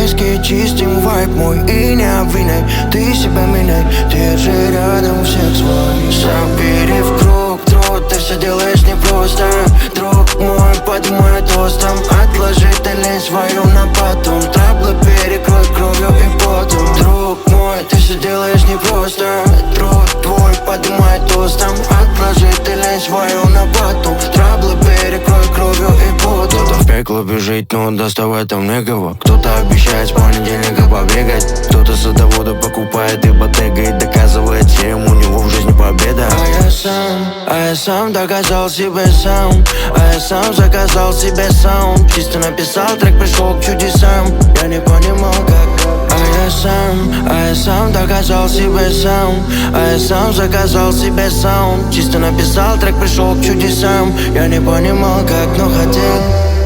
виски, чистим вайб мой и не обвиняй. Ты себя меняй, держи рядом всех своих. Забери в круг, труд, ты все делаешь непросто. Друг мой, поднимай тостом. Отложи ты лень свою на потом. Траблы перекрой кровью и потом. Друг мой, ты все делаешь непросто. Труд твой, поднимай тостом. Отложи ты лень свою на потом. Траблы перекрой кровью и потом. Кто-то в пекло бежит, но доставать там некого. Кто-то обещает с понедельника побегать. Кто-то садовода покупает ипотека и доказывает всем, у него в жизни победа. А я сам доказал себе сам. А я сам заказал себе саунд. Чисто написал трек, пришел к чудесам. Я не понимал как. А я сам доказал себе сам. А я сам заказал себе саунд. Чисто написал трек, пришел к чудесам. Я не понимал как, но хотел.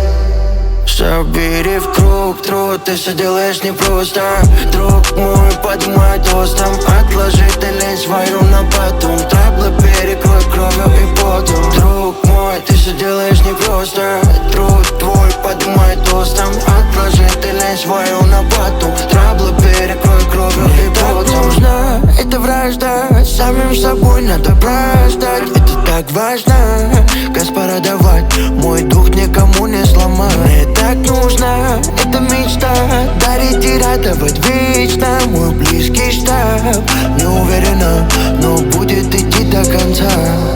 Забери в круг, труд, ты все делаешь непросто. Друг мой, поднимай тостом. Отложи ты лень свою на потом. Траблы перекрой кровью и потом. Друг мой, ты все делаешь непросто. Труд твой, поднимай тостом. Отложи ты лень свою на потом. Траблы перекрой кровью и потом. Так нужно, это вражда. Самим собой надо прождать. Это так важно, Господа, давать. Мой дух никому не сломать. Мне так нужно, это мечта. Дарить и радовать вечно. Мой близкий штаб. Не уверена, но будет идти до конца.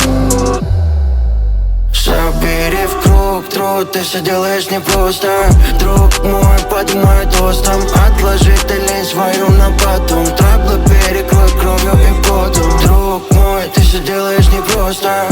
Забери в круг, труд, ты все делаешь непросто. Друг мой, поднимай тостом. Отложи ты лень свою на потом. Траблы перекрой кровью и потом. Друг мой, ты все делаешь непросто.